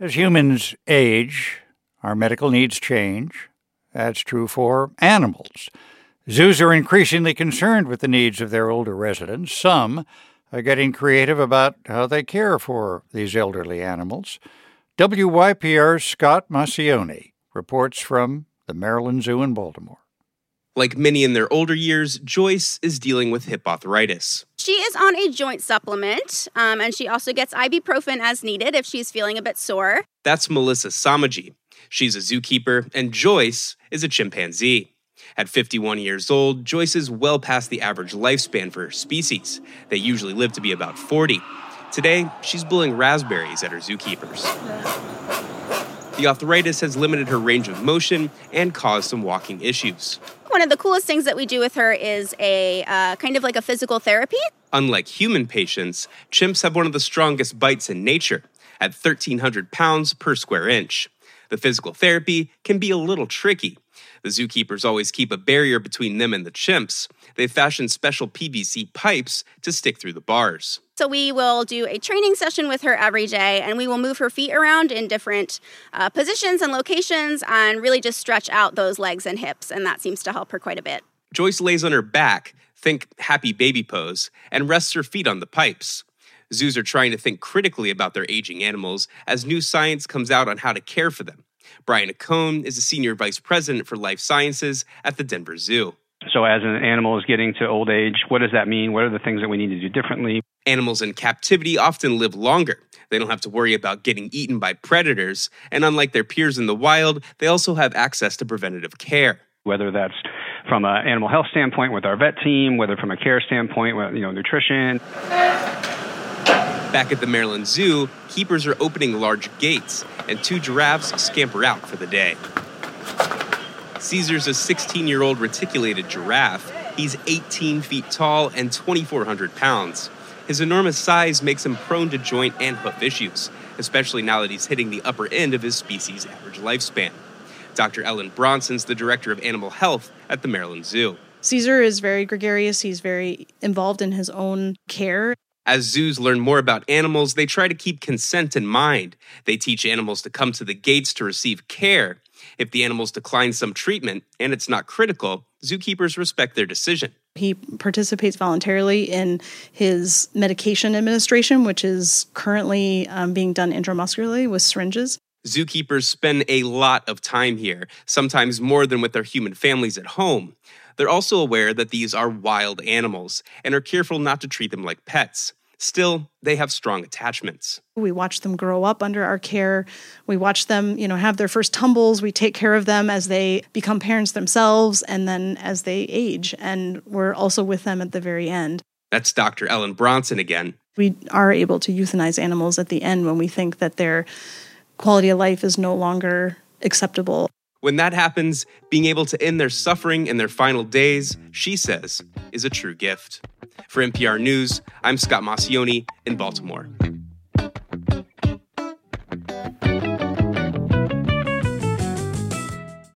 As humans age, our medical needs change. That's true for animals. Zoos are increasingly concerned with the needs of their older residents. Some are getting creative about how they care for these elderly animals. WYPR's Scott Maucione reports from the Maryland Zoo in Baltimore. Like many in their older years, Joyce is dealing with hip arthritis. She is on a joint supplement, and she also gets ibuprofen as needed if she's feeling a bit sore. That's Melissa Samaji. She's a zookeeper, and Joyce is a chimpanzee. At 51 years old, Joyce is well past the average lifespan for her species. They usually live to be about 40. Today, she's bulling raspberries at her zookeepers. The arthritis has limited her range of motion and caused some walking issues. One of the coolest things that we do with her is a kind of like a physical therapy. Unlike human patients, chimps have one of the strongest bites in nature, at 1,300 pounds per square inch. The physical therapy can be a little tricky. The zookeepers always keep a barrier between them and the chimps. They've fashioned special PVC pipes to stick through the bars. So we will do a training session with her every day, and we will move her feet around in different positions and locations and really just stretch out those legs and hips, and that seems to help her quite a bit. Joyce lays on her back, think happy baby pose, and rests her feet on the pipes. Zoos are trying to think critically about their aging animals as new science comes out on how to care for them. Brian Acone is a senior vice president for life sciences at the Denver Zoo. So as an animal is getting to old age, what does that mean? What are the things that we need to do differently? Animals in captivity often live longer. They don't have to worry about getting eaten by predators, and unlike their peers in the wild, they also have access to preventative care. Whether that's from an animal health standpoint with our vet team, whether from a care standpoint with nutrition. Back at the Maryland Zoo, keepers are opening large gates, and 2 giraffes scamper out for the day. Caesar's a 16-year-old reticulated giraffe. He's 18 feet tall and 2,400 pounds. His enormous size makes him prone to joint and hoof issues, especially now that he's hitting the upper end of his species' average lifespan. Dr. Ellen Bronson's the director of animal health at the Maryland Zoo. Caesar is very gregarious. He's very involved in his own care. As zoos learn more about animals, they try to keep consent in mind. They teach animals to come to the gates to receive care. If the animals decline some treatment and it's not critical, zookeepers respect their decision. He participates voluntarily in his medication administration, which is currently being done intramuscularly with syringes. Zookeepers spend a lot of time here, sometimes more than with their human families at home. They're also aware that these are wild animals and are careful not to treat them like pets. Still, they have strong attachments. We watch them grow up under our care. We watch them, have their first tumbles. We take care of them as they become parents themselves and then as they age. And we're also with them at the very end. That's Dr. Ellen Bronson again. We are able to euthanize animals at the end when we think that their quality of life is no longer acceptable. When that happens, being able to end their suffering in their final days, she says, is a true gift. For NPR News, I'm Scott Maucione in Baltimore.